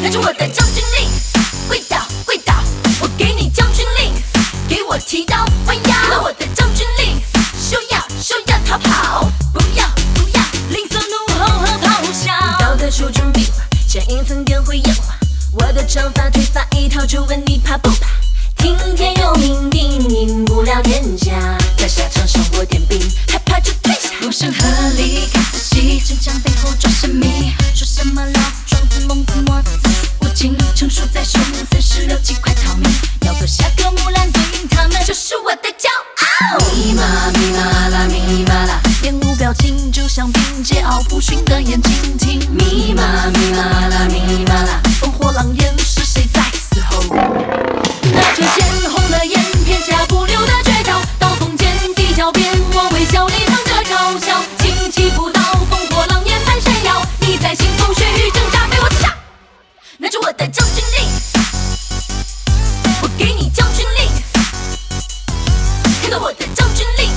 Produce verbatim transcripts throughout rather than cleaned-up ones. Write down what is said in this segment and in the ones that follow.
拿着我的将军令，跪倒跪倒，我给你将军令，给我提刀弯腰。看到我的将军令，休要休要逃跑，不要不要吝啬怒吼和咆哮。道德树准备像一层电灰烟花，我的长发推发一套，就问你怕不怕？听天由命，定赢不了天下。在沙场上我点兵，害怕就退下。不胜合理，看仔细，城墙背后装神秘。说什么老子壮子猛子墨子无尽，成熟在胸，三十六计快逃命。要做下个木兰对应他们，这是我的骄傲。密码密码啦密码啦，面无表情，就像凭借傲不逊的眼睛听。密码密码啦密码啦，烽火狼烟是谁在嘶吼？拿着剑红了眼，撇下不留的绝招，刀锋剑地脚边，我微笑里藏着嘲笑。轻骑不到，烽火狼烟盘山摇，你在腥风血雨挣扎，被我刺杀。拿着我的将军令，我给你将军令，看到我的将军令，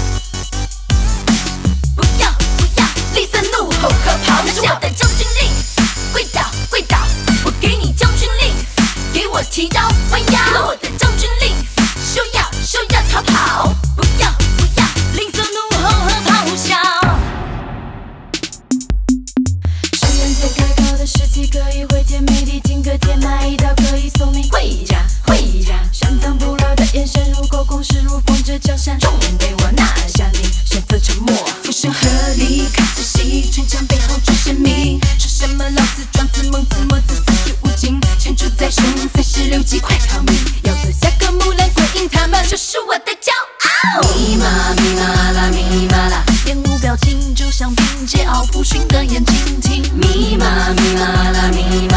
不要不要吝啬怒吼和咆哮。拿着我的将军令，跪倒跪倒，我给你将军令，给我提刀弯腰。看到我的将军令，休要休要逃跑，不要不要吝啬怒吼和咆哮。誓言最可靠的时期，可以会见美丽金戈铁马，一刀可以送你回家回家。深藏不露的眼神，如狗公势如风这江山，终于被我拿下令，选择沉默。浮生合理，看仔细，城墙背后装神秘。说什么老子壮子猛子墨子四十五斤，牵住在胸，三十六计快逃命。要做下个木兰归隐他们，这是我的骄傲。密码密码啦密码啦，面无表情，就像凭借傲不逊的眼睛听。密码密码啦密码。